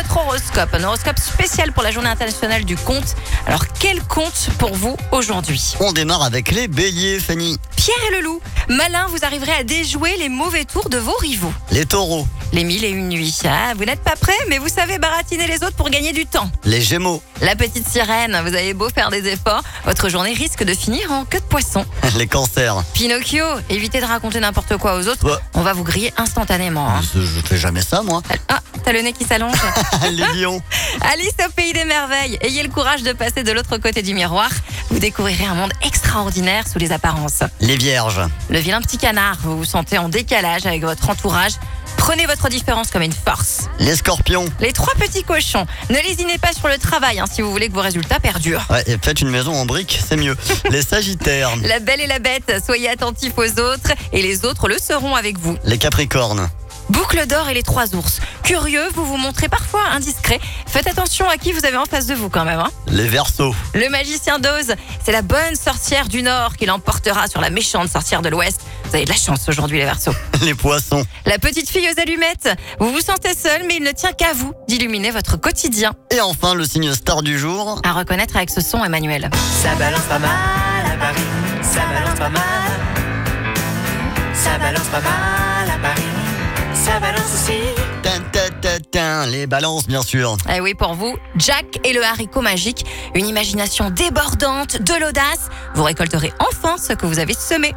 votre horoscope. Un horoscope spécial pour la journée internationale du conte. Alors, quel conte pour vous aujourd'hui? On démarre avec les béliers, Fanny. Pierre et le loup. Malin, vous arriverez à déjouer les mauvais tours de vos rivaux. Les taureaux. Les 1001 nuits. Ah, vous n'êtes pas prêts, mais vous savez baratiner les autres pour gagner du temps. Les gémeaux. La petite sirène, vous avez beau faire des efforts, votre journée risque de finir en queue de poisson. Les cancers. Pinocchio, évitez de raconter n'importe quoi aux autres. Ouais. On va vous griller instantanément. Hein. Je fais jamais ça, moi. Ah, t'as le nez qui s'allonge. Les lions. Alice au pays des merveilles. Ayez le courage de passer de l'autre côté du miroir. Vous découvrirez un monde extraordinaire sous les apparences. Les vierges. Le vilain petit canard, vous vous sentez en décalage avec votre entourage. Prenez votre différence comme une force. Les scorpions. Les 3 petits cochons, ne lésinez pas sur le travail si vous voulez que vos résultats perdurent. Ouais, et faites une maison en briques, c'est mieux. Les sagittaires. La belle et la bête, soyez attentifs aux autres et les autres le seront avec vous. Les capricornes. Boucle d'or et les 3 ours. Curieux, vous vous montrez parfois indiscret. Faites attention à qui vous avez en face de vous quand même. Les verseaux. Le magicien d'Oz, c'est la bonne sorcière du Nord qui l'emportera sur la méchante sorcière de l'Ouest. Vous avez de la chance aujourd'hui les Verseaux. Les poissons. La petite fille aux allumettes, vous vous sentez seul mais il ne tient qu'à vous d'illuminer votre quotidien. Et enfin, le signe star du jour. À reconnaître avec ce son, Emmanuel. Ça balance pas mal à Paris, ça balance pas mal. Ça balance pas mal à Paris, ça balance aussi. Les balances, bien sûr. Eh oui, pour vous, Jack et le haricot magique, une imagination débordante, de l'audace. Vous récolterez enfin ce que vous avez semé.